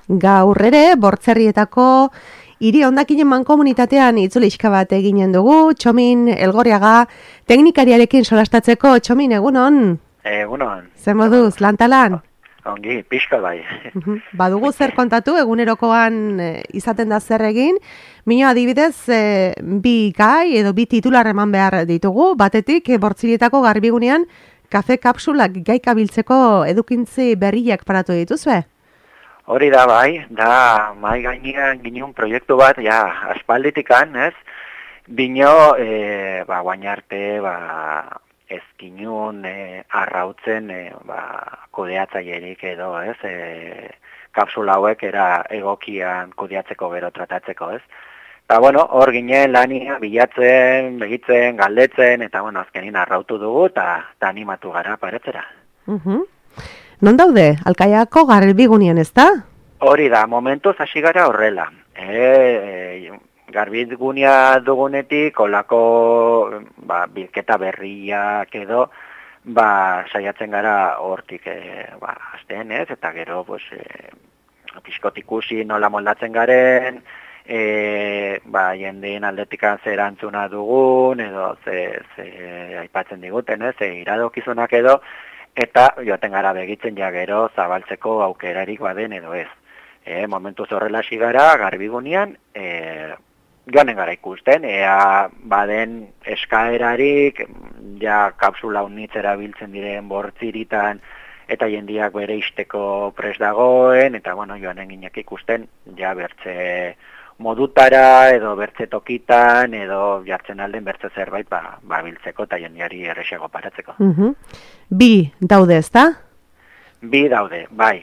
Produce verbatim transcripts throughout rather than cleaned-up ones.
Gaur ere, Bortzerrietako hiri hondakinen mankomunitatean itzulixka bat eginen dugu, Txomin Elgorriaga teknikariarekin solastatzeko. Txomin, egunon? Egunon. Zer moduz, lantalan? Ongi, pixka bai. Badugu zer kontatu, egunerokoan e, izaten da zer egin. Mino adibidez, e, bi gai edo bi titular eman behar ditugu. Batetik, e, Bortzirietako garbigunean, kafe kapsulak gaikabiltzeko edukintzi berriak paratu dituzue? Hori da bai, da mai gainean ginen proiektu bat, ja, aspalditikan, ez? Bino, e, ba, guain arte, ba, ez ginun e, arrautzen, e, ba, kudeatzailerik edo, ez? E, kapsula hauek era egokian kudeatzeko gero tratatzeko, ez? Eta, bueno, hor ginen lania, bilatzen, begitzen, galdetzen, eta, bueno, azkenin arrautu dugu, eta animatu gara paretzera. Uh-huh. Non daude, Alkaiako garbigunean, ez da? Hori da, momentuz hasi gara horrela. E, e, garbigunia dugunetik, olako ba, bilketa berriak edo, ba, saiatzen gara hortik e, ba, azten, ez? Eta gero, pues, e, pixkot ikusi nola moldatzen garen, e, ba, jendeen aldetikan zer antzuna dugun, edo ze, ze aipatzen diguten, ez? E, iradokizunak edo, eta joaten gara begitzen ja gero zabaltzeko aukerarik baden edo ez. E, momentuz horrela hasi gara, garbigunean, e, joanen gara ikusten, ea baden eskaerarik, ja kapsula unitz erabiltzen diren Bortziritan, eta jendiak bere isteko pres dagoen, eta bueno, joanen gineak ikusten, ja bertze modutara, edo bertze tokitan, edo jartzen alden bertze zerbait ba, ba biltzeko eta jendiari errexago paratzeko. Uh-huh. Bi daude, ez da? Bi daude, bai.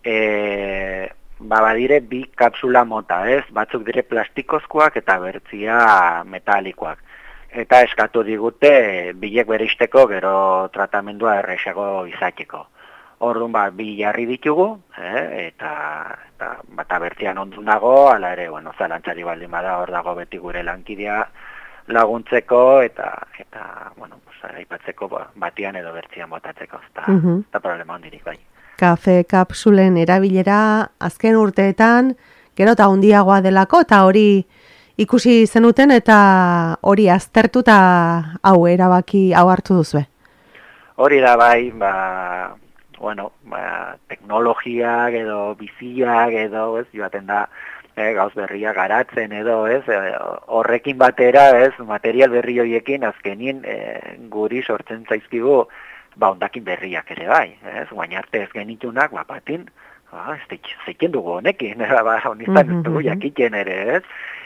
E, ba, badire bi kapsula mota, ez? Batzuk dire plastikozkoak eta bertzia metalikoak. Eta eskatu digute bilek beristeko gero tratamendua errexago izateko. Orduan, ba, bi jarri ditugu, eh? eta, eta bata bertzian ondu nago, ala ere, bueno, zalantzari baldin bada, hor dago beti gure lankidea laguntzeko, eta, eta bueno, pues, aipatzeko ba, batian edo bertzian botatzeko, eta uh-huh. problema hondirik bai. Kafe kapsulen erabilera azken urteetan, gero eta handiagoa delako, eta hori ikusi zenuten, eta hori aztertu eta hau erabaki hau hartu duzue. Hori da bai, ba... bueno, ba, teknologiak edo biziak edo, ez, joaten da, eh, gauz berria garatzen edo, ez, eh, horrekin batera, ez, material berri horiekin azkenien eh, guri sortzen zaizkigu, ba, hondakin berriak ere bai, ez, guain arte ez genitunak, ba, patin, ba, ez zeiken dugu honekin, ba, honistan ez dugu jakiten ere, ez,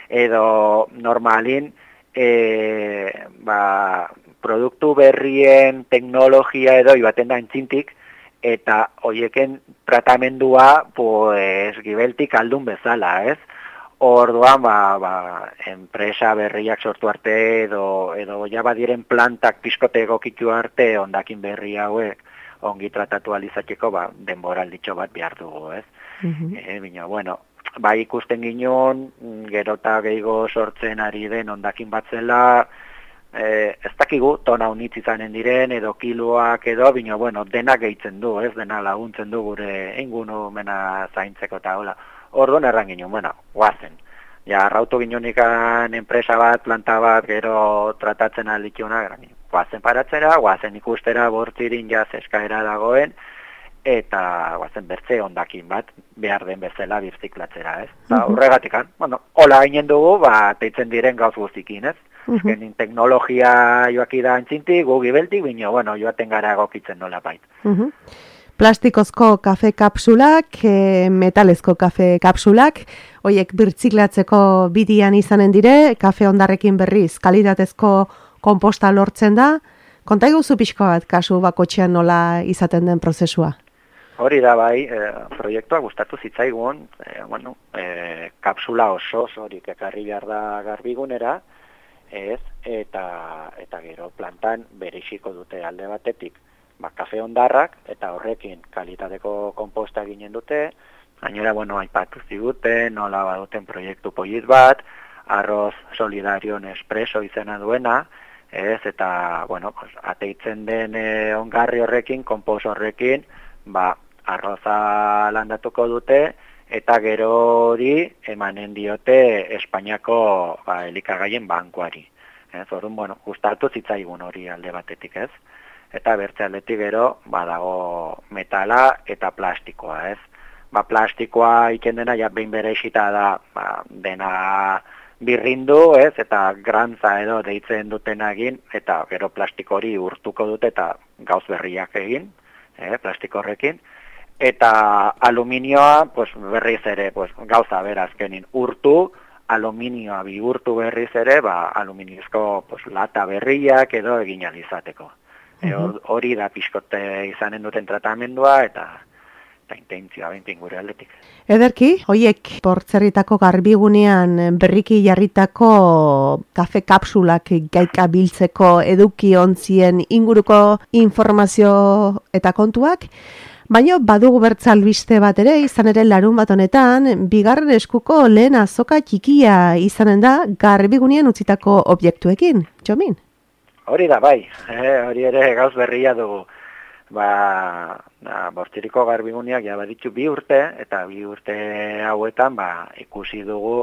edo normalin, eh, ba, produktu berrien teknologia edo, joaten da entzintik, eta hoieken tratamendua pues gibeltik aldun bezala, ez? Orduan, ba, ba, enpresa berriak sortu arte edo, edo ja badiren plantak pixkote egokitu arte hondakin berri hauek ongi tratatu alizateko, ba, denboralditxo bat behar dugu, ez? Uh-huh. E, bina, bueno, ba, ikusten ginen, gerota gehiago sortzen ari den hondakin bat zela, Eh, ez dakigu tona unitz izanen diren edo kiloak edo, bino, bueno, denak gehitzen du, ez, dena laguntzen du gure ingurumena zaintzeko eta hola. Orduan erran ginen, bueno, guazen. Ja, arrautu ginenikan enpresa bat, planta bat, gero tratatzen aldituna, guazen paratzera, guazen ikustera Bortzirin jaz eskaera dagoen, eta guazen bertze hondakin bat behar den bezala birziklatzera, ez. Eta horregatikan, bueno, hola ginen dugu, ba, teitzen diren gauz guztikin, ez. Azkenin uh-huh. teknologia joaki da antzintik, gugi beltik, bino, bueno, joaten gara egokitzen nola bait. Uh-huh. Plastikozko kafe kapsulak, e, metalezko kafe kapsulak, hoiek birtziklatzeko bidian izanen dire, kafe ondarrekin berriz, kalitatezko komposta lortzen da. Konta iguzu pixko bat, kasu bakotxean nola izaten den prozesua? Hori da bai, e, proiektua gustatu zitzaigun, e, bueno, e, kapsula oso horik ekarri behar da garbigunera, ez, eta, eta gero plantan berexiko dute alde batetik, ba, kafe ondarrak, eta horrekin kalitateko komposta ginen dute, gainera, bueno, aipatu ziguten, nola baduten proiektu polit bat, arroz solidarion espresso izena duena, ez, eta, bueno, pues, ateitzen den e, ongarri horrekin, kompos horrekin, ba, arroza landatuko dute, eta gero hori emanen diote Espainiako ba, elikagaien bankuari. Ez, orduan, bueno, gustatu zitzaigun hori alde batetik, ez? Eta bertze aldetik gero, badago metala eta plastikoa, ez? Ba, plastikoa iken dena, ja, behin bere esita da, ba, dena birrindu, ez? Eta grantza edo deitzen dutena egin, eta gero plastiko hori urtuko dute eta gauz berriak egin, eh, plastiko horrekin. Eta aluminioa, pues, berriz ere, pues, gauza berazkenin urtu, aluminioa bihurtu berriz ere, ba, aluminiozko pues, lata berriak edo egin alizateko. E, hori da pixkote izanen duten tratamendua eta eta intentzioa bentin gure aldetik. Ederki, hoiek portzerritako garbigunean berriki jarritako kafe kapsulak gaika biltzeko eduki ontzien inguruko informazio eta kontuak, baina badugu bertza albiste bat ere, izan ere larun bat honetan, bigarren eskuko lehen azoka txikia izanen da garbigunean utzitako objektuekin, Txomin? Hori da, bai, eh, hori ere gauz berria dugu. Ba, na, Bortziriko garbiguneak ja baditzu bi urte, eta bi urte hauetan ba, ikusi dugu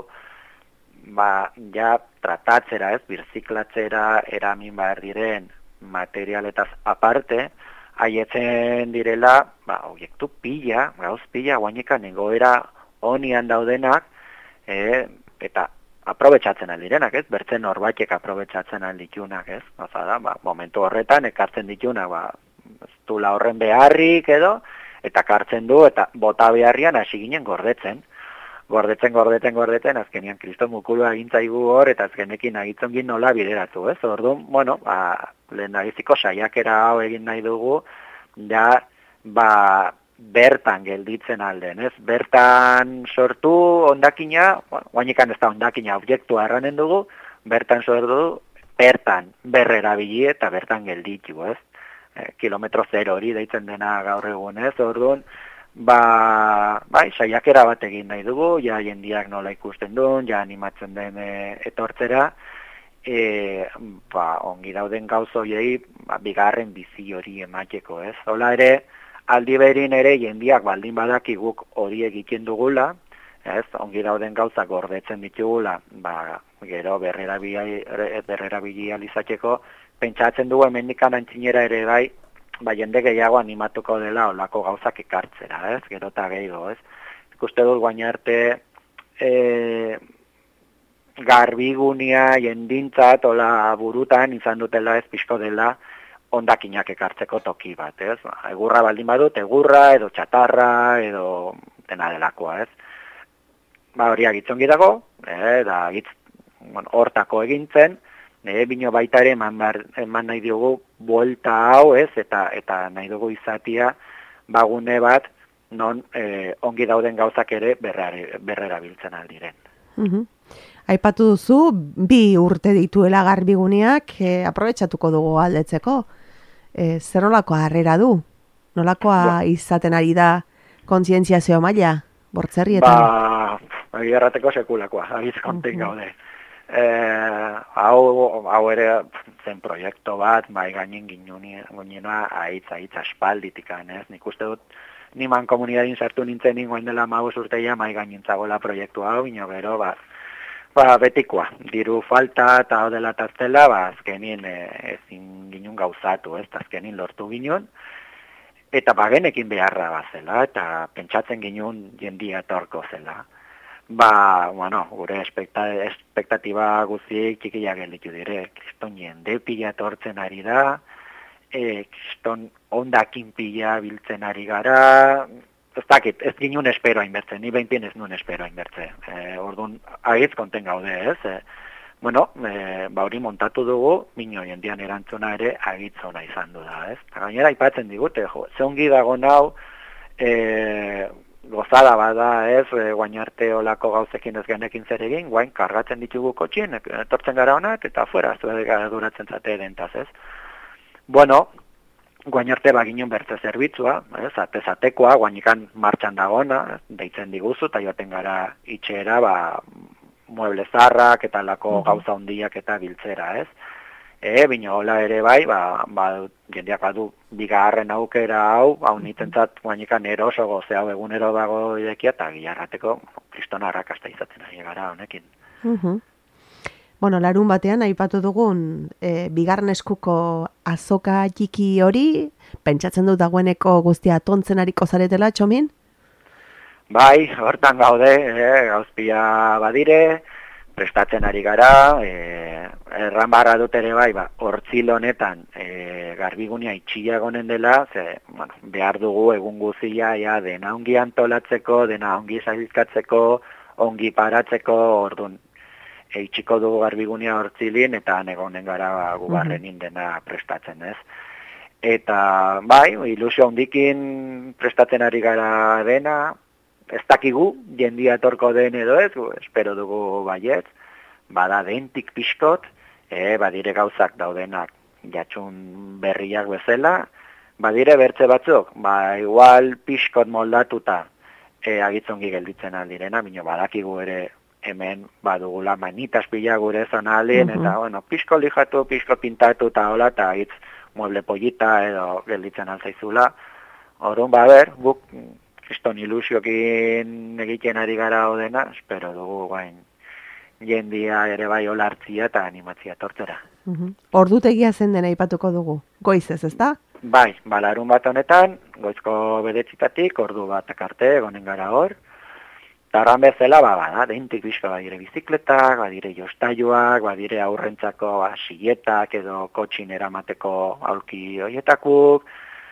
ba, ja tratatzera, ez, birziklatzera eramin behar diren materialetaz aparte, haietzen direla, ba, obiektu pila, gauz pila, guainekan egoera honian daudenak, e, eta aprobetxatzen aldirenak, ez? Bertzen norbaitek aprobetxatzen alditunak, ez? Oza da, ba, momentu horretan ekartzen ditunak, ba, ez dula horren beharrik edo, eta kartzen du, eta bota beharrian hasi ginen gordetzen. Gordetzen, gordetzen, gordetzen, azkenian kriston mukulua egintzaigu hor, eta azkenekin agitzen gin nola bideratu, ez? Orduan, bueno, ba, lehen nagiziko saiakera hau egin nahi dugu, ja, ba, bertan gelditzen alden, ez? Bertan sortu ondakina, guainekan ez da ondakina objektua erranen dugu, bertan sortu, bertan berrerabili eta bertan gelditu, ez? E, kilometro zero hori deitzen dena gaur egun, ez? Orduan, ba, bai, saiakera bat egin nahi dugu, ja jendiak nola ikusten duen, ja animatzen den e, etortzera, e, ba, ongi dauden gauzoiei, ba, bigarren bizi hori emateko, ez? Hola ere, aldi berin ere jendiak baldin badakiguk hori egiten dugula, ez, ongi dauden gauzak gordetzen ditugula, ba, gero berrerabili alizateko, pentsatzen dugu hemendikan antzinera ere bai, ba, jende gehiago animatuko dela olako gauzak ekartzera, ez, gero eta gehiago, ez. Ikuste dut guain arte e, garbigunia jendintzat, ola burutan izan dutela ez pixko dela, ondakinak ekartzeko toki bat, ez? Egurra baldin badut, egurra, edo txatarra, edo dena delakoa, ez? Ba, hori agitzongi dago, eh, da agitz, bueno, hortako egintzen, eh, bino baita ere eman, bar, eman nahi diogu buelta hau, ez? Eta, eta nahi dugu izatia bagune bat, non eh, ongi dauden gauzak ere berrera biltzen aldiren. Mhm. Aipatu duzu, bi urte dituela garbiguneak, eh, aprobetxatuko dugu aldetzeko. E, zer nolako harrera du? Nolakoa ba, izaten ari da kontzientziazio maila, Bortzerrietan? Ba, errateko sekulakoa, agiz konten gaude. E, hau, hau ere zen proiektu bat, bai gainen ginuna aitz, aitz aspalditikan, ez? Nik uste dut, niman komunidadin sartu nintzen ningoen dela maus urteia, mai gainintzagoela proiektu hau, bino gero, ba, Ba, betikoa, diru falta eta hau dela taztela, ba, azkenin e, ezin ginun gauzatu, ez, azkenin lortu ginun, eta bagenekin beharra bazela, eta pentsatzen ginun jendia etorko zela. Ba, bueno, gure espekta, espektatiba guztiek txikia gelditu dire, kriston jende pila etortzen ari da, e, kriston ondakin pila biltzen ari gara, ez dakit, ez ginun espero hainbertze, ni behintin ez nun espero hainbertze. E, orduan, agitz konten gaude, ez? E, bueno, e, ba hori montatu dugu, minio jendian erantzuna ere agitz ona izan du da, ez? Eta gainera aipatzen digute, jo, zeungi dago nau, e, gozada bada, ez? E, guain arte olako gauzekin ez genekin zer egin, guain kargatzen ditugu kotxin, etortzen gara honak, eta fuera, zuedek duratzen zate edentaz, ez? Bueno, guain arte baginon bertze zerbitzua, ez, atezatekoa, guainikan martxan dagona, deitzen diguzu, eta joaten gara itxera, ba, mueble zarrak, eta lako gauza hondiak eta biltzera, ez. E, bino, hola ere bai, ba, ba, jendeak badu bigarren aukera hau, hau nitentzat guainikan eroso goze hau egunero dago idekia, eta gilarrateko kristona arrakasta izaten ari gara honekin. Uh-huh. Bueno, larun batean aipatu dugun e, bigarren eskuko azoka txiki hori, pentsatzen dut dagoeneko guztia tontzen ariko zaretela, Txomin? Bai, hortan gaude, e, gauzpia badire, prestatzen ari gara, e, erran barra dut ere bai, ba, hortzil honetan e, garbigunia itxiagonen dela, ze, bueno, behar dugu egun guzia, ja, dena ongi antolatzeko, dena ongi zaizkatzeko, ongi paratzeko, orduan, e, itxiko dugu garbigunia hortzilin, eta negonen gara ba, gubarrenin dena prestatzen, ez? Eta, bai, ilusio hondikin prestatzen ari gara dena, ez dakigu, jendia etorko den edo ez, espero dugu baiet, bada dentik pixkot, e, badire gauzak daudenak jatxun berriak bezala, badire bertze batzuk, ba igual pixkot moldatuta e, agitzongi gelditzen aldirena, bino badakigu ere hemen badugula manitas pila gure zonalin, uh-huh. Eta bueno, pixko lijatu, pixko pintatu eta hola, eta agitz mueble pollita edo gelditzen altzaizula. Orduan, ba ber, guk kriston ilusiokin egiten ari gara odena, espero dugu guain jendia ere bai olartzia eta animatzia tortzera. Uh-huh. Ordutegia zen dena aipatuko dugu, goizez, ezta? Bai, balarun bat honetan, goizko bederatzitatik, ordu bat arte egonen gara hor, tarran bezala, ba, bada, dentik bizka badire bizikletak, badire jostailuak, badire aurrentzako ba, siletak edo kotxin eramateko aulki hoietakuk,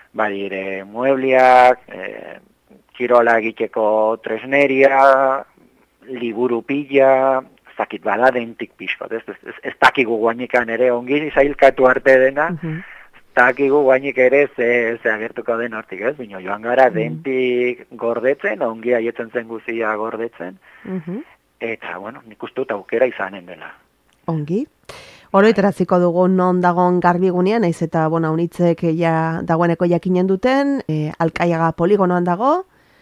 badire muebliak, e, kirola egiteko tresneria, liburu pila, zakit bada dentik pixkot, ez, ez, ez, ez dakigu guainikan ere ongi zailkatu arte dena, uh-huh. Dakigu guainik ere ze, ze agertuko den hortik, ez, bino joan gara uh-huh. Dentik gordetzen, ongi aietzen zen guzia gordetzen, uh-huh. Eta, bueno, nik uste dut aukera izanen dela. Ongi. Oroiteraziko dugu non dagon garbigunean, naiz eta, bueno, unitzek ja dagoeneko jakinen duten, e, Alkaiaga poligonoan dago,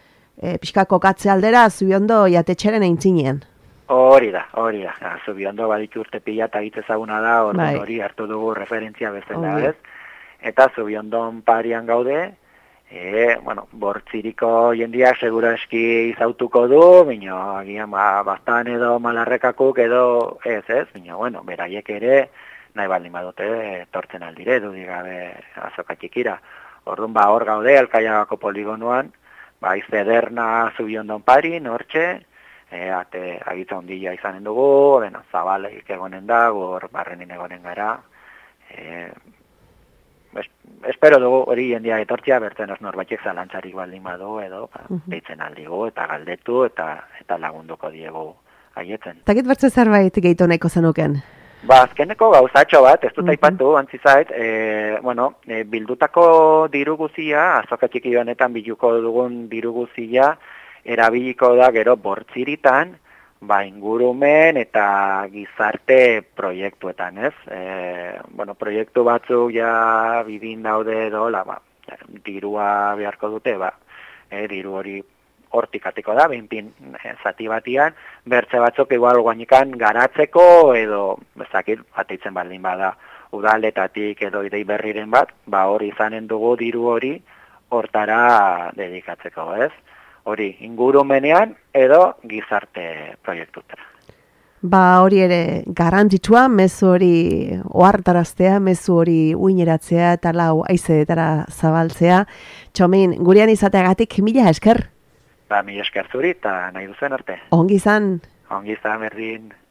E, pixkako katze aldera, Zubiondo jatetxeren eintzinen. Hori da, hori da. Ja, Zubiondo baditu urte pila eta ezaguna da, hori bai. Hori hartu dugu referentzia bezala, ez? Eta Zubiondon parian gaude, e, bueno, bortziriko jendia segura eski izautuko du, bino, agian, ba, bastan edo malarrekakuk edo ez, ez? Bino, bueno, beraiek ere, nahi baldin badute, tortzen aldire, dudigabe azokatxikira. Orduan, ba, hor gaude, Alkaiagako poligonuan, bai, zederna Zubiondon pari, nortxe, e, ate agitza ondila izanen dugu, bueno, zabalik egonen da, gor barrenin egonen gara. E, es, espero dugu hori jendia etortzia, bertzen os norbaitek zalantzarik baldin badu, edo, ba, uh-huh. Deitzen aldigu, eta galdetu, eta eta lagunduko diegu haietzen. Takit bertze zerbait gehitu nahiko zenuken? Ba, azkeneko gauzatxo bat, ez dut aipatu, uh-huh. Antzizait, e, bueno, e, bildutako diru guzia, azoka txiki honetan biluko dugun diru guzia, erabiliko da gero bortziritan, ba, ingurumen eta gizarte proiektuetan, ez? E, bueno, proiektu batzuk ja bidin daude edo, la, ba, dirua beharko dute, ba, e, diru hori hortik atiko da, behinpin e, zati batian, bertze batzuk igual guainikan garatzeko edo, bezakit, ateitzen baldin bada, udaletatik edo idei berriren bat, ba hori izanen dugu diru hori hortara dedikatzeko, ez? Hori ingurumenean edo gizarte proiektutara. Ba hori ere garrantzitsua, mezu hori ohartaraztea, mezu hori uineratzea eta lau haizeetara zabaltzea. Txomin, gurean izateagatik mila esker. Ba, mila esker zuri eta nahi duzen arte. Ongi izan. Ongi izan, berdin.